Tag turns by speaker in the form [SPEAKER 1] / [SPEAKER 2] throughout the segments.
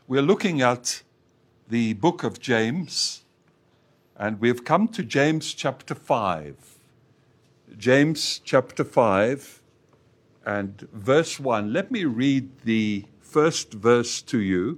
[SPEAKER 1] We're looking at the book of James, and we've come to James chapter 5. James chapter 5 and verse 1. Let me read the first verse to you.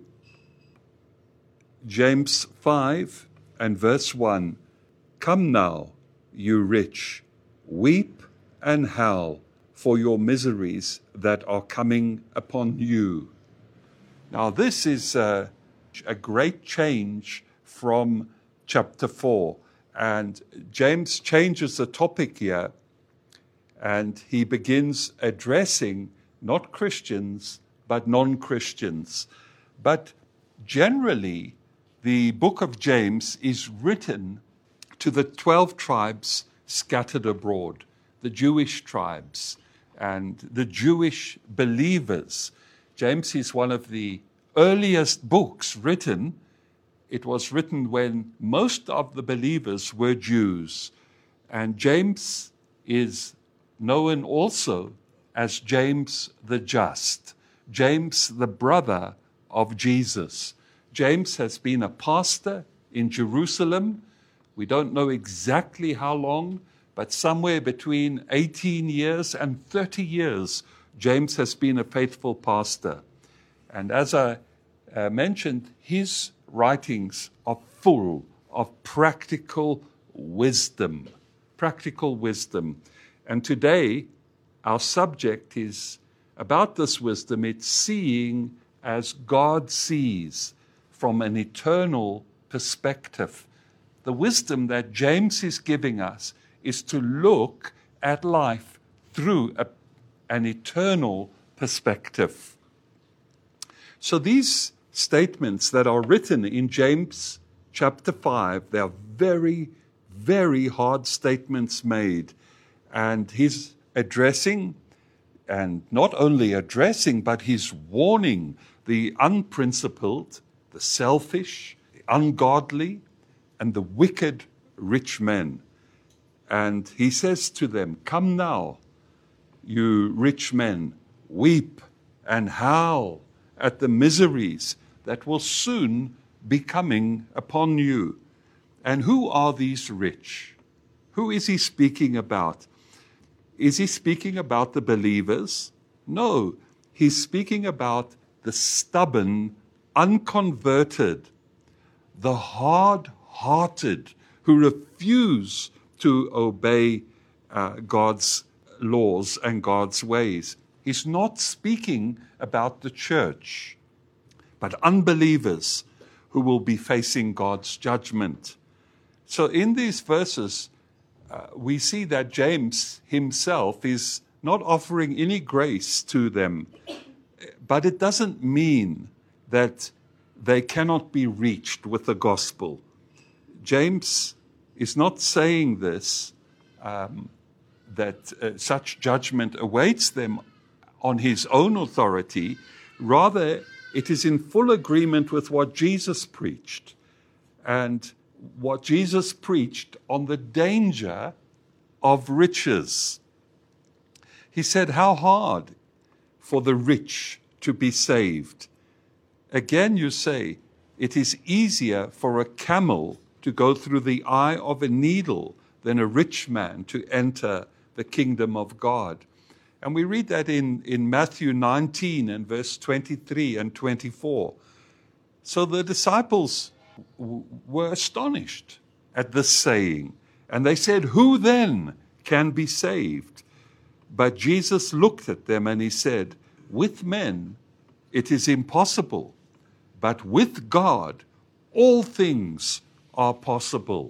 [SPEAKER 1] James 5 and verse 1. Come now, you rich, weep and howl for your miseries that are coming upon you. Now, this is a great change from chapter 4. And James changes the topic here, and he begins addressing not Christians, but non-Christians. But generally, the book of James is written to the 12 tribes scattered abroad, the Jewish tribes and the Jewish believers. James is one of the earliest books written. It was written when most of the believers were Jews. And James is known also as James the Just, James the brother of Jesus. James has been a pastor in Jerusalem. We don't know exactly how long, but somewhere between 18 years and 30 years, James has been a faithful pastor. And as I mentioned, his writings are full of practical wisdom. And today, our subject is about this wisdom. It's seeing as God sees from an eternal perspective. The wisdom that James is giving us is to look at life through an eternal perspective. So these statements that are written in James chapter 5, they are very, very hard statements made. And he's addressing, and not only addressing, but he's warning the unprincipled, the selfish, the ungodly, and the wicked rich men. And he says to them, come now, you rich men, weep and howl at the miseries that will soon be coming upon you. And who are these rich? Who is he speaking about? Is he speaking about the believers? No, he's speaking about the stubborn, unconverted, the hard-hearted who refuse to obey God's laws and God's ways. He's not speaking about the church, but unbelievers who will be facing God's judgment. So in these verses, we see that James himself is not offering any grace to them, but it doesn't mean that they cannot be reached with the gospel. James is not saying this, that such judgment awaits them on his own authority. Rather, it is in full agreement with what Jesus preached, and what Jesus preached on the danger of riches. He said, how hard for the rich to be saved. Again, you say, it is easier for a camel to go through the eye of a needle than a rich man to enter the kingdom of God. And we read that in Matthew 19 and verse 23 and 24. So the disciples were astonished at this saying, and they said, who then can be saved? But Jesus looked at them and he said, with men it is impossible, but with God all things are possible.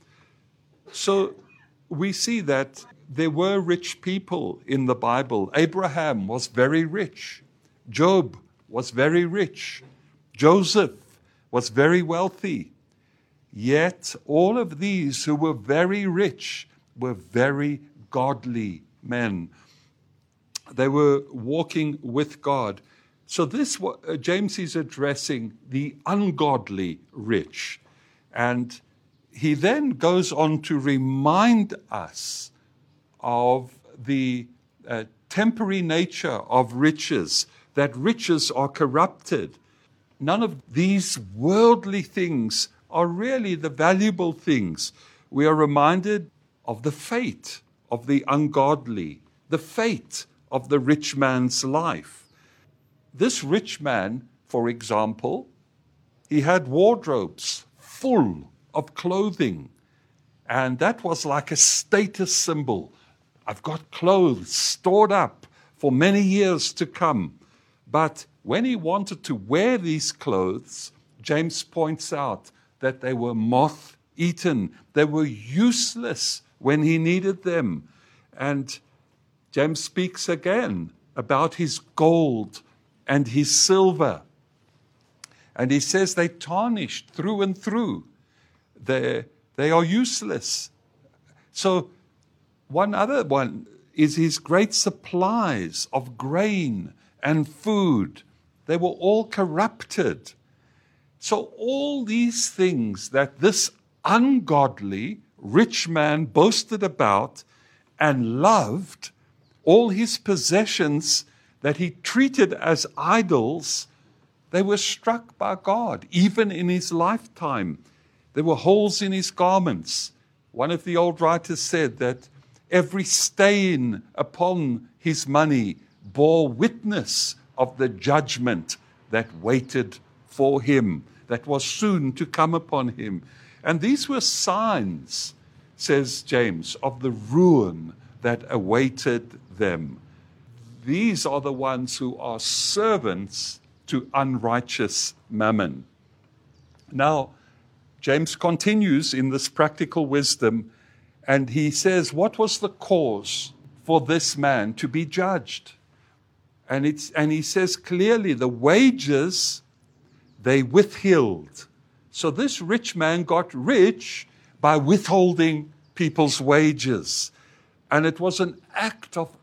[SPEAKER 1] So we see that there were rich people in the Bible. Abraham was very rich. Job was very rich. Joseph was very wealthy. Yet all of these who were very rich were very godly men. They were walking with God. So this James is addressing the ungodly rich. And he then goes on to remind us of the temporary nature of riches, that riches are corrupted. none of these worldly things are really the valuable things. We are reminded of the fate of the ungodly, the fate of the rich man's life. This rich man, for example, he had wardrobes full of clothing, and that was like a status symbol. I've got clothes stored up for many years to come. But when he wanted to wear these clothes, James points out that they were moth-eaten. They were useless when he needed them. And James speaks again about his gold and his silver. And he says they tarnished through and through. They are useless. So one other one is his great supplies of grain and food. They were all corrupted. So all these things that this ungodly rich man boasted about and loved, all his possessions that he treated as idols, they were struck by God, even in his lifetime. There were holes in his garments. One of the old writers said that every stain upon his money bore witness of the judgment that waited for him, that was soon to come upon him. And these were signs, says James, of the ruin that awaited them. These are the ones who are servants to unrighteous mammon. Now, James continues in this practical wisdom, and he says, what was the cause for this man to be judged? And he says clearly, the wages they withheld. So this rich man got rich by withholding people's wages. And it was an act of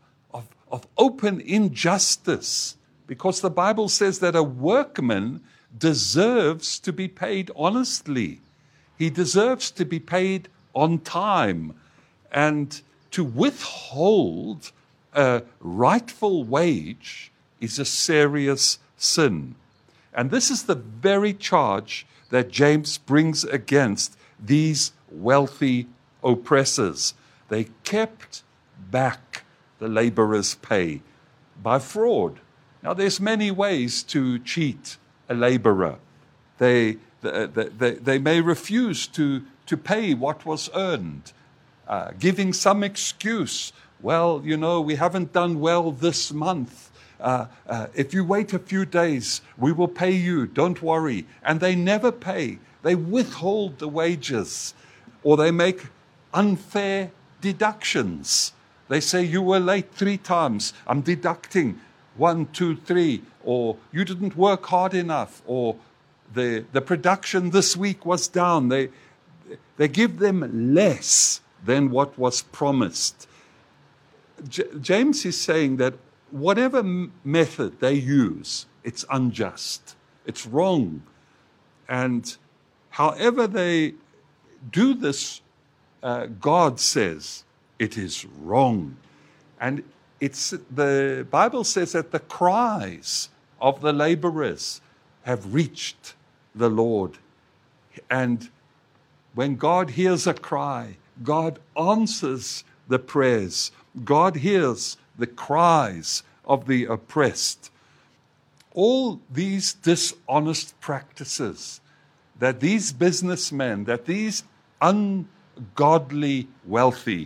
[SPEAKER 1] open injustice, because the Bible says that a workman deserves to be paid honestly. He deserves to be paid on time. And to withhold a rightful wage is a serious sin. And this is the very charge that James brings against these wealthy oppressors. They kept back the laborer's pay by fraud. Now, there's many ways to cheat a laborer. They may refuse to pay what was earned, giving some excuse. Well, we haven't done well this month. If you wait a few days, we will pay you. Don't worry. And they never pay. They withhold the wages, or they make unfair deductions. They say, you were late 3 times. I'm deducting 1, 2, 3. Or you didn't work hard enough. Or the production this week was down. They give them less than what was promised. James is saying that whatever method they use, it's unjust. It's wrong. And however they do this, God says it is wrong. And the Bible says that the cries of the laborers have reached the Lord. And when God hears a cry, God answers the prayers. God hears the cries of the oppressed. All these dishonest practices that these businessmen, that these ungodly wealthy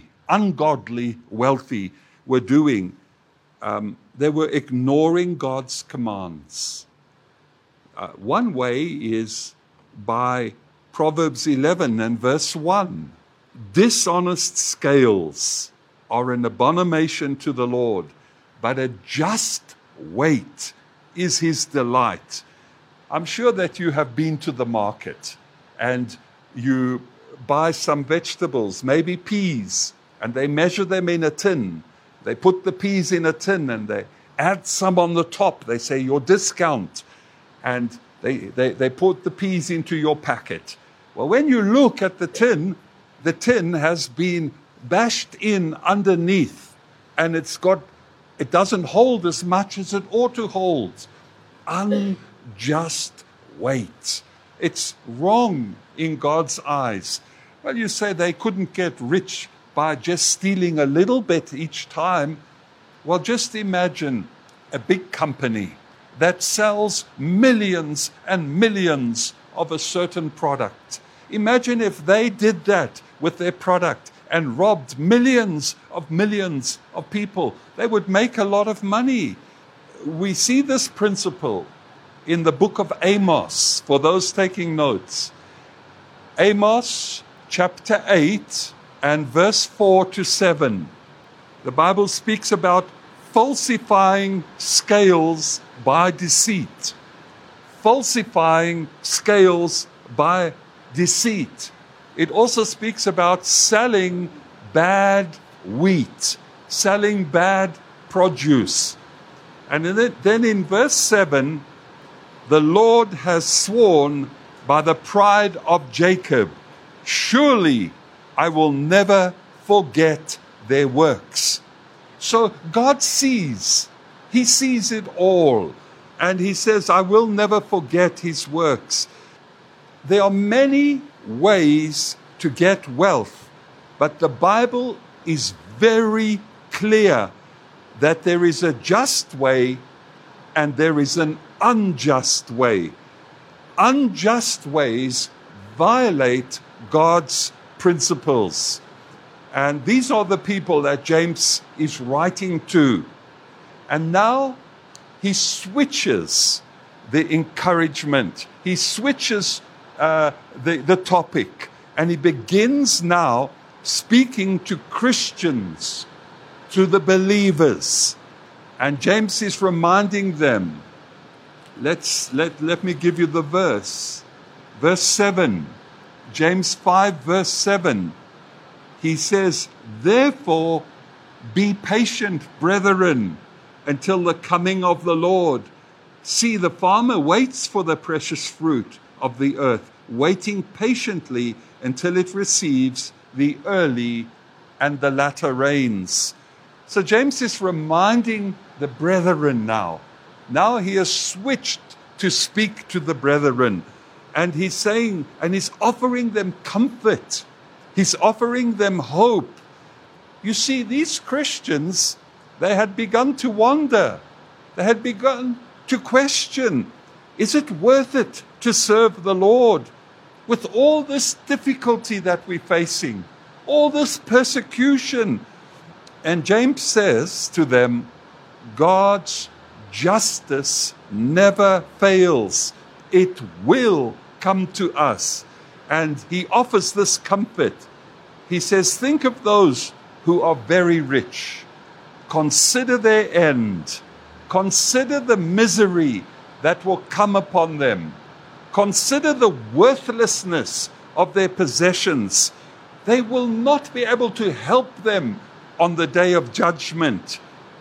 [SPEAKER 1] were doing, they were ignoring God's commands. One way is by Proverbs 11 and verse 1. Dishonest scales are an abomination to the Lord, but a just weight is his delight. I'm sure that you have been to the market and you buy some vegetables, maybe peas, and they measure them in a tin. They put the peas in a tin and they add some on the top. They say your discount, and they put the peas into your packet. Well, when you look at the tin has been bashed in underneath, and it doesn't hold as much as it ought to hold. Unjust weight. It's wrong in God's eyes. Well, you say they couldn't get rich by just stealing a little bit each time. Well, just imagine a big company that sells millions and millions of a certain product. Imagine if they did that with their product and robbed millions of people. They would make a lot of money. We see this principle in the book of Amos, for those taking notes. Amos chapter 8 and verse 4 to 7. The Bible speaks about falsifying scales by deceit. Falsifying scales by deceit. It also speaks about selling bad wheat, selling bad produce. And then in verse 7, the Lord has sworn by the pride of Jacob, surely I will never forget their works. So God sees. He sees it all. And he says, I will never forget his works. There are many ways to get wealth, but the Bible is very clear that there is a just way and there is an unjust way. Unjust ways violate God's principles. And these are the people that James is writing to. And now he switches the encouragement. He switches the topic. And he begins now speaking to Christians, to the believers. And James is reminding them. Let me give you the verse. Verse 7. James 5 verse 7. He says, therefore be patient, brethren, until the coming of the Lord. See, the farmer waits for the precious fruit of the earth, waiting patiently until it receives the early and the latter rains. So James is reminding the brethren now. Now he has switched to speak to the brethren. And he's saying, and he's offering them comfort. He's offering them hope. You see, these Christians, they had begun to wonder. They had begun to question, is it worth it to serve the Lord? With all this difficulty that we're facing, all this persecution. And James says to them, God's justice never fails. It will come to us. And he offers this comfort. He says, think of those who are very rich. Consider their end. Consider the misery that will come upon them. Consider the worthlessness of their possessions. They will not be able to help them on the day of judgment.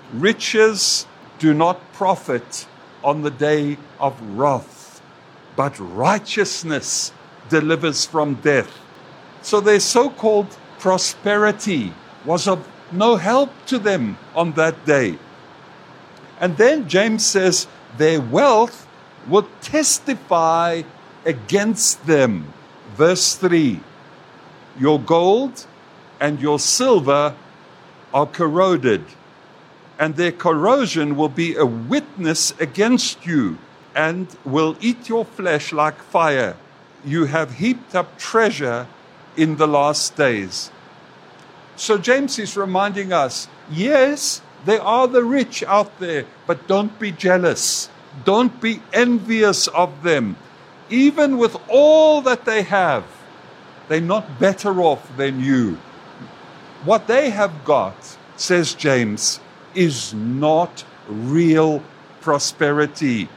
[SPEAKER 1] Riches do not profit on the day of wrath, but righteousness delivers from death. So their so-called prosperity was of no help to them on that day. And then James says their wealth would testify against them. Verse 3, your gold and your silver are corroded, and their corrosion will be a witness against you and will eat your flesh like fire. You have heaped up treasure in the last days. So James is reminding us, yes, there are the rich out there, but don't be jealous. Don't be envious of them. Even with all that they have, they're not better off than you. What they have got, says James, is not real prosperity.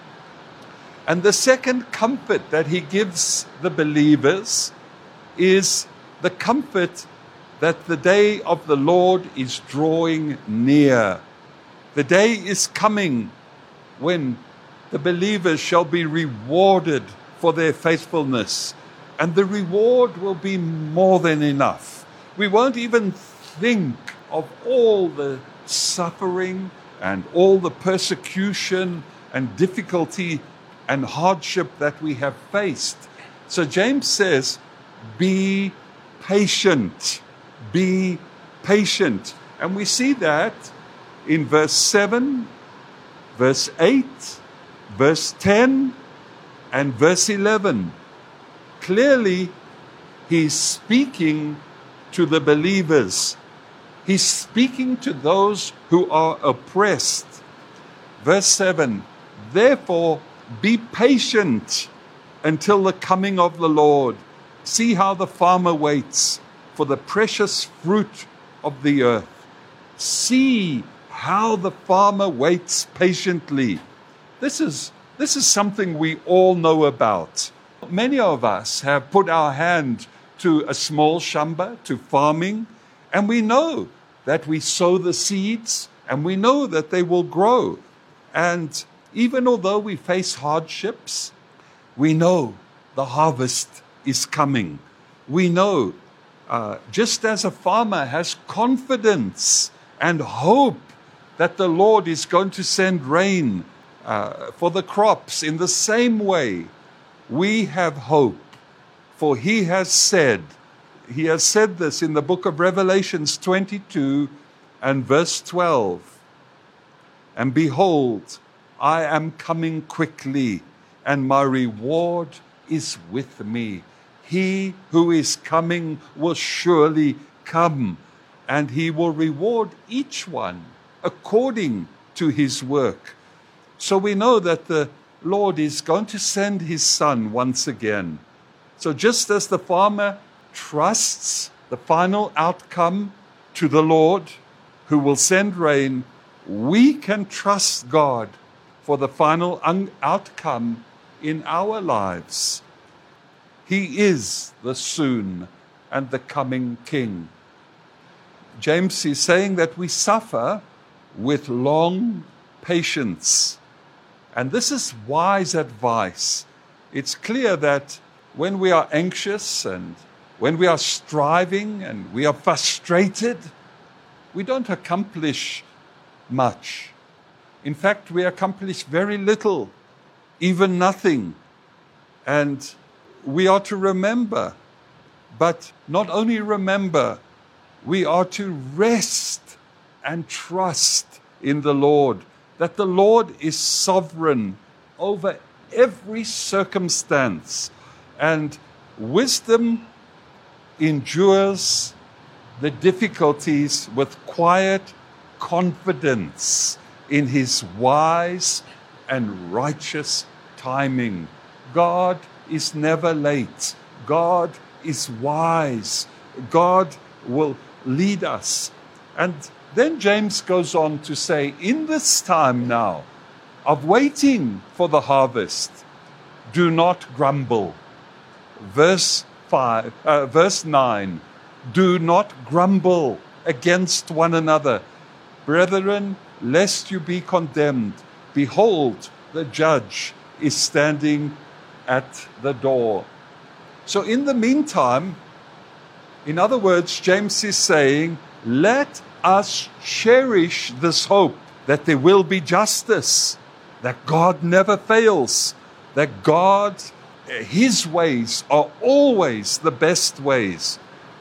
[SPEAKER 1] And the second comfort that he gives the believers is the comfort that the day of the Lord is drawing near. The day is coming when the believers shall be rewarded for their faithfulness. And the reward will be more than enough. We won't even think of all the suffering and all the persecution and difficulty and hardship that we have faced. So James says, be patient. Be patient. And we see that in verse 7, verse 8, verse 10, and verse 11. Clearly, he's speaking to the believers. He's speaking to those who are oppressed. Verse 7, therefore, be patient until the coming of the Lord. See how the farmer waits for the precious fruit of the earth. See how the farmer waits patiently. This is something we all know about. Many of us have put our hand to a small shamba, to farming, and we know that we sow the seeds and we know that they will grow. And even although we face hardships, we know the harvest is coming. We know, just as a farmer has confidence and hope that the Lord is going to send rain for the crops, in the same way, we have hope. For he has said this in the book of Revelations 22 and verse 12. And behold, I am coming quickly, and my reward is with me. He who is coming will surely come, and he will reward each one according to his work. So we know that the Lord is going to send his Son once again. So just as the farmer trusts the final outcome to the Lord who will send rain, we can trust God for the final outcome in our lives. He is the soon and the coming King. James is saying that we suffer with long patience. And this is wise advice. It's clear that when we are anxious and when we are striving and we are frustrated, we don't accomplish much. In fact, we accomplish very little, even nothing. And we are to remember, but not only remember, we are to rest and trust in the Lord, that the Lord is sovereign over every circumstance. And wisdom endures the difficulties with quiet confidence in his wise and righteous timing. God is never late. God is wise. God will lead us. And then James goes on to say, in this time now of waiting for the harvest, do not grumble. Verse 9, do not grumble against one another. Brethren, lest you be condemned. Behold, the judge is standing at the door. So in the meantime, in other words, James is saying, let us cherish this hope that there will be justice, that God never fails, that God, his ways are always the best ways.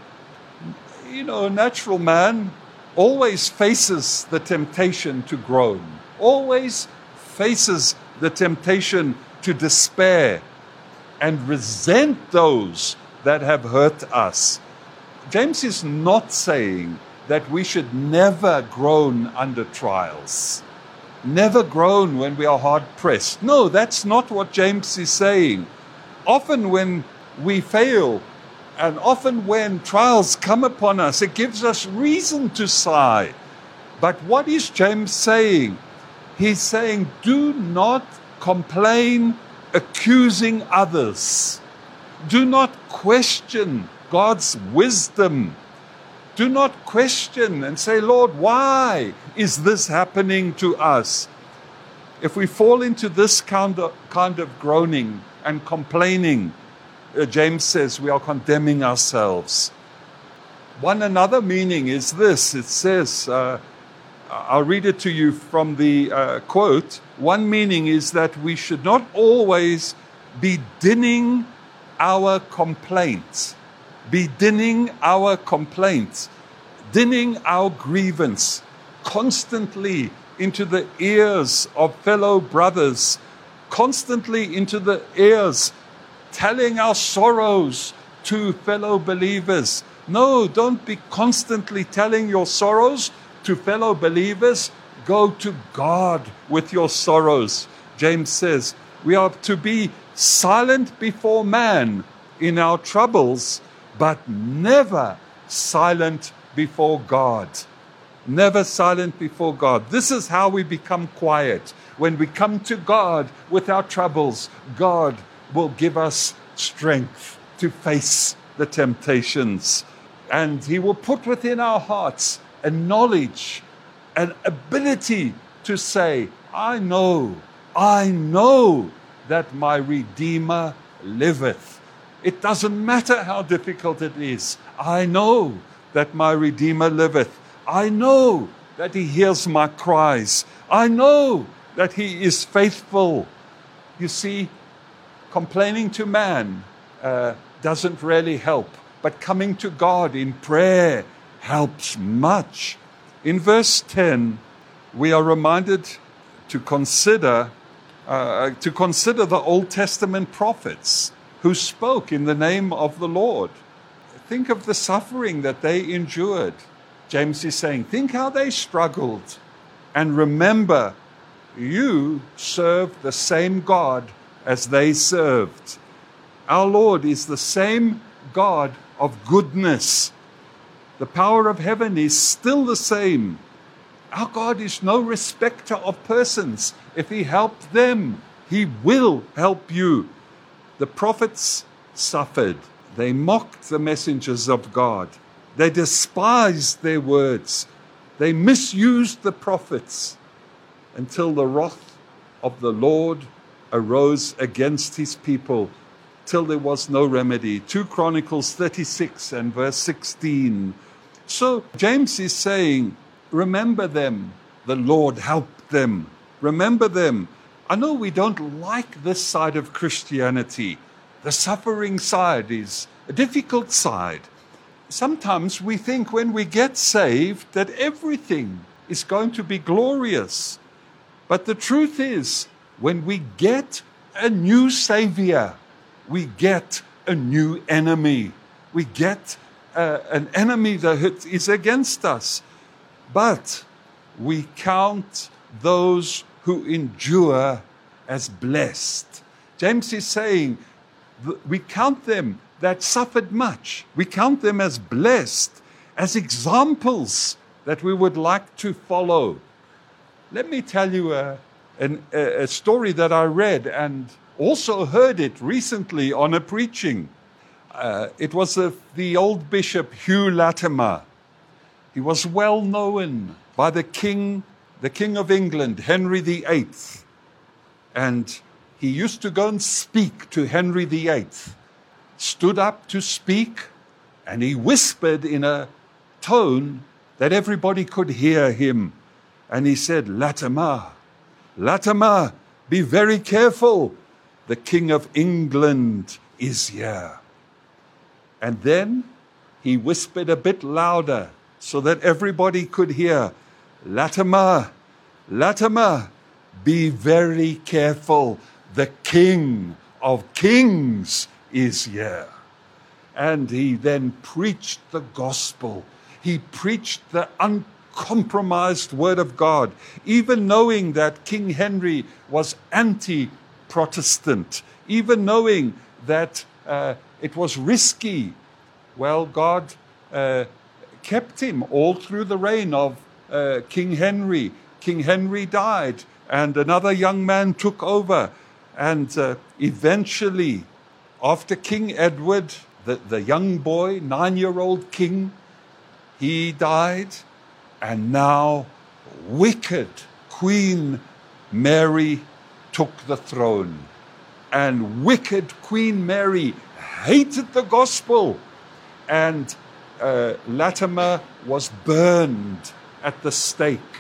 [SPEAKER 1] You know, a natural man always faces the temptation to groan, always faces the temptation to despair and resent those that have hurt us. James is not saying that we should never groan under trials, never groan when we are hard pressed. No, that's not what James is saying. Often when we fail, and often when trials come upon us, it gives us reason to sigh. But what is James saying? He's saying, do not complain, accusing others. Do not question God's wisdom. Do not question and say, Lord, why is this happening to us? If we fall into this kind of groaning and complaining, James says we are condemning ourselves. One another meaning is this. It says, I'll read it to you from the quote. One meaning is that we should not always be dinning our complaints, dinning our grievance constantly into the ears of fellow brothers, constantly into the ears, telling our sorrows to fellow believers. No, don't be constantly telling your sorrows to fellow believers. Go to God with your sorrows. James says we are to be silent before man in our troubles, but never silent before God. Never silent before God. This is how we become quiet. When we come to God with our troubles, God will give us strength to face the temptations. And He will put within our hearts a knowledge, an ability to say, I know that my Redeemer liveth. It doesn't matter how difficult it is. I know that my Redeemer liveth. I know that He hears my cries. I know that He is faithful. You see, complaining to man doesn't really help, but coming to God in prayer helps much. In verse 10, we are reminded to consider the Old Testament prophets who spoke in the name of the Lord. Think of the suffering that they endured. James is saying, think how they struggled. And remember, you serve the same God as they served. Our Lord is the same God of goodness. The power of heaven is still the same. Our God is no respecter of persons. If He helped them, He will help you. The prophets suffered. They mocked the messengers of God. They despised their words. They misused the prophets until the wrath of the Lord arose against His people, till there was no remedy. 2 Chronicles 36 and verse 16. So James is saying, remember them. The Lord helped them. Remember them. I know we don't like this side of Christianity. The suffering side is a difficult side. Sometimes we think when we get saved that everything is going to be glorious. But the truth is, when we get a new Savior, we get a new enemy. We get an enemy that is against us. But we count those who endure as blessed. James is saying, we count them that suffered much. We count them as blessed, as examples that we would like to follow. Let me tell you a story that I read and also heard it recently on a preaching. It was the old Bishop Hugh Latimer. He was well known by the King of England, Henry VIII. And he used to go and speak to Henry VIII. Stood up to speak, and he whispered in a tone that everybody could hear him. And he said, Latimer, be very careful. The King of England is here. And then he whispered a bit louder so that everybody could hear, Latimer, be very careful. The King of Kings is here. And he then preached the gospel. He preached the uncompromised word of God, even knowing that King Henry was anti-Protestant, even knowing that it was risky. Well, God kept him all through the reign of King Henry. King Henry died, and another young man took over. And eventually, after King Edward, the young boy, 9-year-old king, he died. And now wicked Queen Mary took the throne. And wicked Queen Mary hated the gospel. And Latimer was burned at the stake.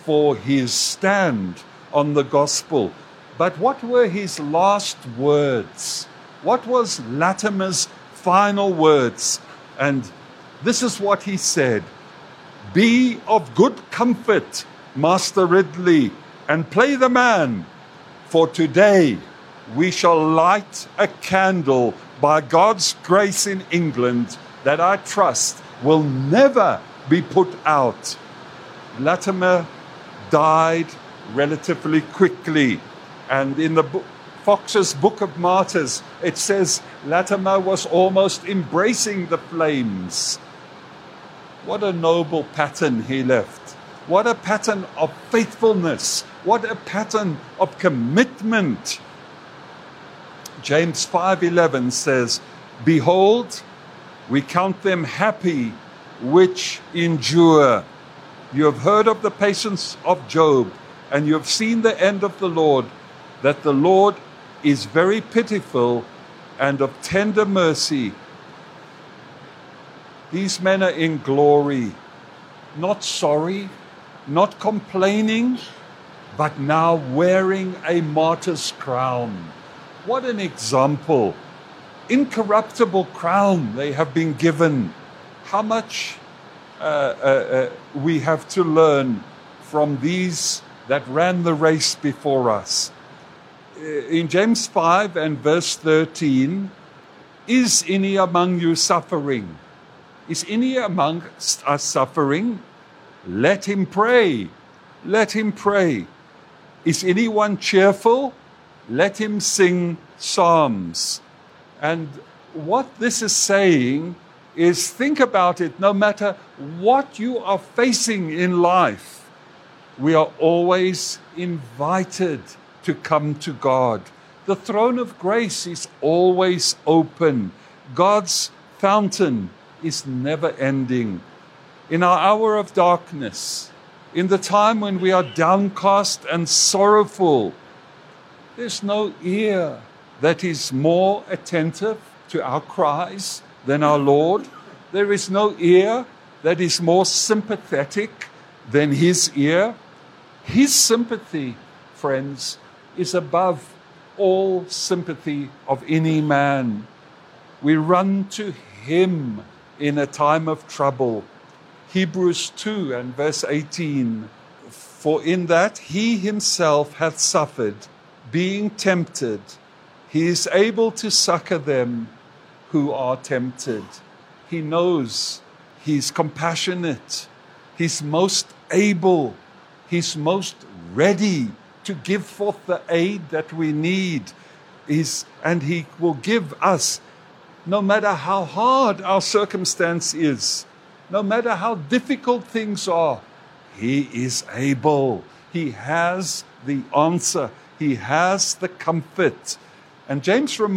[SPEAKER 1] for his stand on the gospel. But what were his last words? What was Latimer's final words? And this is what he said: "Be of good comfort, Master Ridley, and play the man, for today we shall light a candle by God's grace in England that I trust will never be put out." Latimer died relatively quickly, and in the Fox's Book of Martyrs, it says Latimer was almost embracing the flames. What a noble pattern he left. What a pattern of faithfulness. What a pattern of commitment. James 5:11 says, "Behold, we count them happy which endure. You have heard of the patience of Job, and you have seen the end of the Lord, that the Lord is very pitiful and of tender mercy." These men are in glory, not sorry, not complaining, but now wearing a martyr's crown. What an example. Incorruptible crown they have been given. How much we have to learn from these that ran the race before us. In James 5 and verse 13, "Is any among you suffering? Is any amongst us suffering? Let him pray. Let him pray. Is anyone cheerful? Let him sing psalms." And what this is saying is, think about it, no matter what you are facing in life, we are always invited to come to God. The throne of grace is always open. God's fountain is never ending. In our hour of darkness, in the time when we are downcast and sorrowful, there's no ear that is more attentive to our cries than our Lord. There is no ear that is more sympathetic than his ear. His sympathy, friends, is above all sympathy of any man. We run to him in a time of trouble. Hebrews 2 and verse 18, "For in that he himself hath suffered, being tempted, he is able to succor them who are tempted." He knows, he's compassionate, he's most able, he's most ready to give forth the aid that we need. And he will give us, no matter how hard our circumstance is, no matter how difficult things are, he is able. He has the answer. He has the comfort. And James is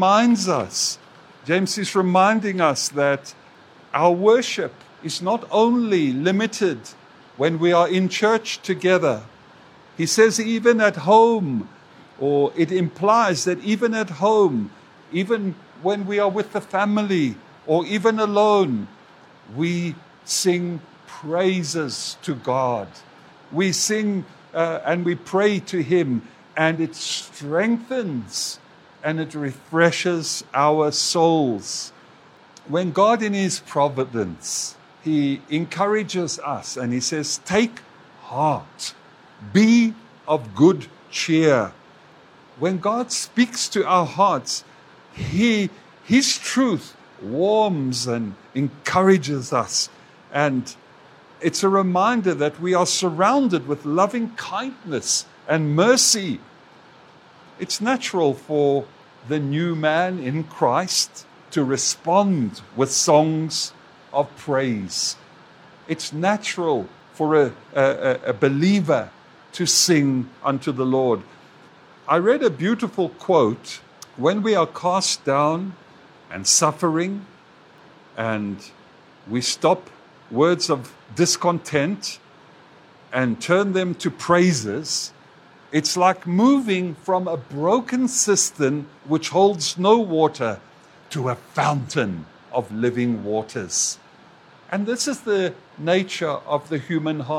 [SPEAKER 1] reminding us that our worship is not only limited when we are in church together. He says even at home, or it implies that even at home, even when we are with the family, or even alone, we sing praises to God. We sing and we pray to him, and it strengthens and it refreshes our souls. When God in his providence, he encourages us and he says, "Take heart, be of good cheer." When God speaks to our hearts, his truth warms and encourages us. And it's a reminder that we are surrounded with loving kindness and mercy. It's natural for the new man in Christ to respond with songs of praise. It's natural for a believer to sing unto the Lord. I read a beautiful quote: "When we are cast down and suffering, and we stop words of discontent and turn them to praises, it's like moving from a broken cistern which holds no water to a fountain of living waters." And this is the nature of the human heart.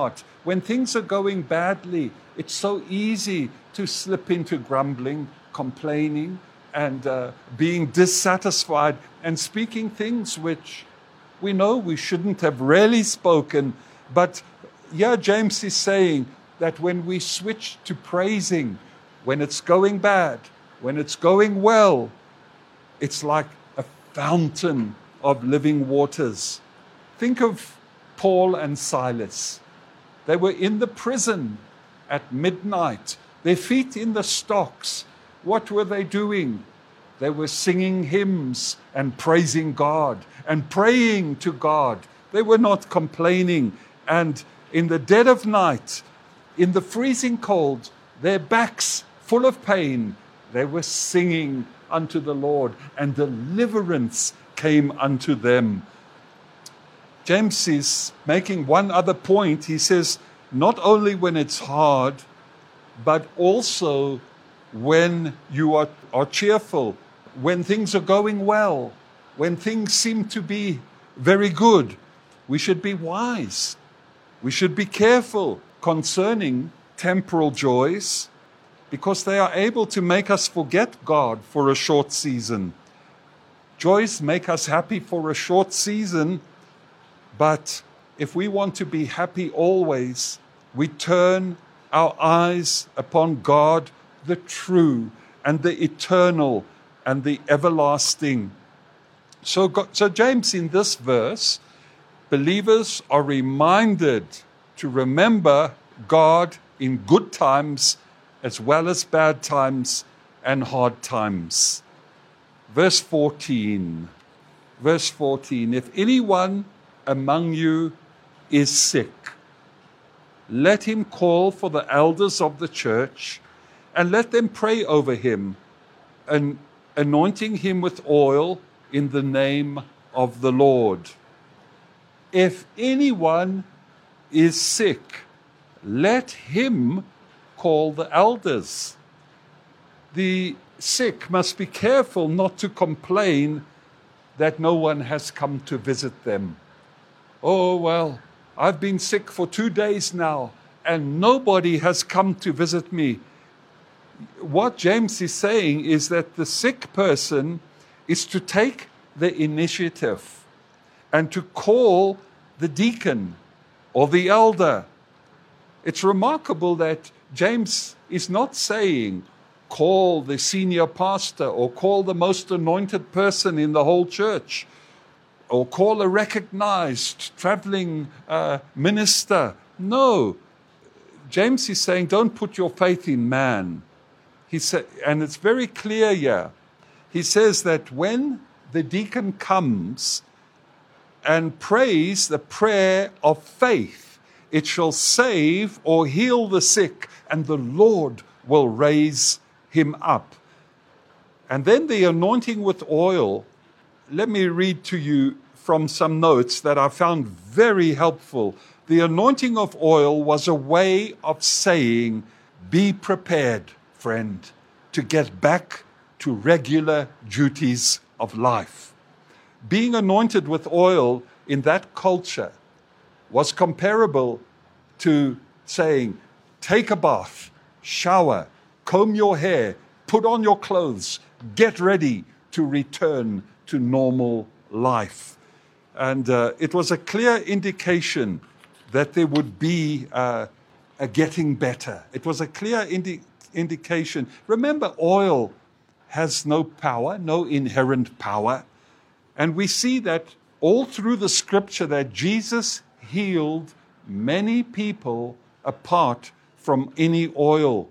[SPEAKER 1] When things are going badly, it's so easy to slip into grumbling, complaining, and being dissatisfied and speaking things which we know we shouldn't have really spoken. But yeah, James is saying that when we switch to praising, when it's going bad, when it's going well, it's like a fountain of living waters. Think of Paul and Silas. They were in the prison at midnight, their feet in the stocks. What were they doing? They were singing hymns and praising God and praying to God. They were not complaining. And in the dead of night, in the freezing cold, their backs full of pain, they were singing unto the Lord, and deliverance came unto them. James is making one other point. He says, not only when it's hard, but also when you are cheerful, when things are going well, when things seem to be very good. We should be wise. We should be careful concerning temporal joys, because they are able to make us forget God for a short season. Joys make us happy for a short season, but if we want to be happy always, we turn our eyes upon God, the true and the eternal and the everlasting. So James, in this verse, believers are reminded to remember God in good times as well as bad times and hard times. Verse 14. If anyone among you is sick, let him call for the elders of the church and let them pray over him, and anointing him with oil in the name of the Lord. If anyone is sick, let him call the elders. The sick must be careful not to complain that no one has come to visit them. Oh, well, I've been sick for 2 days now and nobody has come to visit me. What James is saying is that the sick person is to take the initiative and to call the deacon or the elder. It's remarkable that James is not saying, call the senior pastor or call the most anointed person in the whole church or call a recognized traveling minister. No, James is saying, don't put your faith in man. He said, and it's very clear here. He says that when the deacon comes and prays the prayer of faith, it shall save or heal the sick, and the Lord will raise him up. And then the anointing with oil. Let me read to you from some notes that I found very helpful. The anointing of oil was a way of saying, be prepared, friend, to get back to regular duties of life. Being anointed with oil in that culture was comparable to saying, take a bath, shower, comb your hair, put on your clothes, get ready to return to normal life. And it was a clear indication that there would be a getting better. It was a clear indication. Remember, oil has no power, no inherent power. And we see that all through the scripture that Jesus healed many people apart from any oil.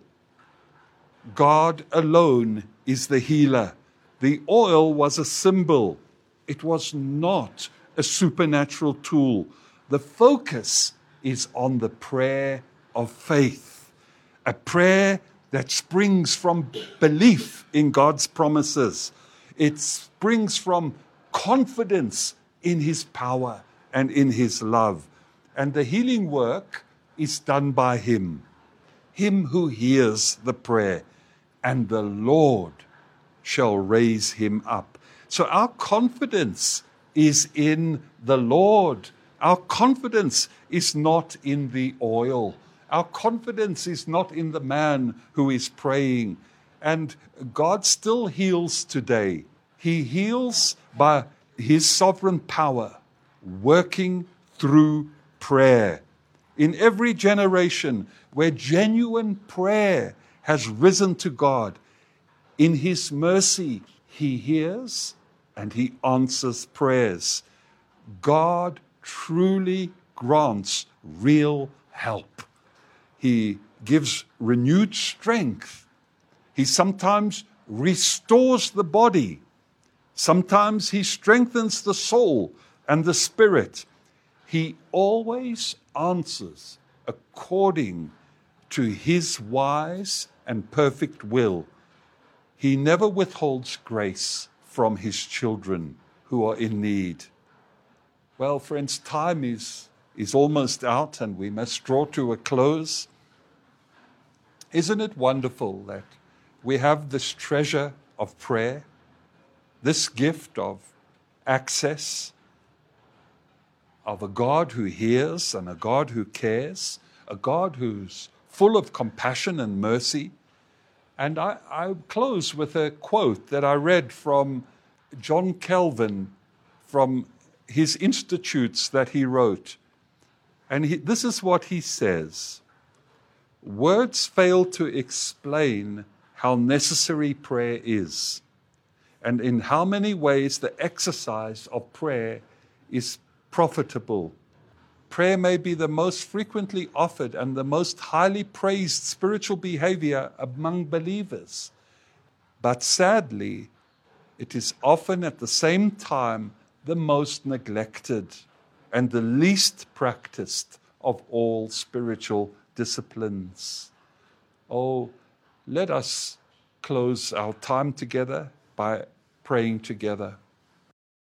[SPEAKER 1] God alone is the healer. The oil was a symbol. It was not a supernatural tool. The focus is on the prayer of faith, a prayer that springs from belief in God's promises. It springs from confidence in His power and in His love. And the healing work is done by Him who hears the prayer, and the Lord shall raise him up. So our confidence is in the Lord, Our confidence is not in the oil. Our confidence is not in the man who is praying. And God still heals today. He heals by his sovereign power, working through prayer. In every generation where genuine prayer has risen to God, in his mercy, he hears and he answers prayers. God truly grants real help. He gives renewed strength. He sometimes restores the body. Sometimes he strengthens the soul and the spirit. He always answers according to his wise and perfect will. He never withholds grace from his children who are in need. Well, friends, time is almost out and we must draw to a close. Isn't it wonderful that we have this treasure of prayer, this gift of access, of a God who hears and a God who cares, a God who's full of compassion and mercy? And I close with a quote that I read from John Calvin, from his Institutes that he wrote. And this is what he says: "Words fail to explain how necessary prayer is, and in how many ways the exercise of prayer is profitable. Prayer may be the most frequently offered and the most highly praised spiritual behavior among believers. But sadly, it is often at the same time the most neglected and the least practiced of all spiritual disciplines." Oh, let us close our time together by praying together.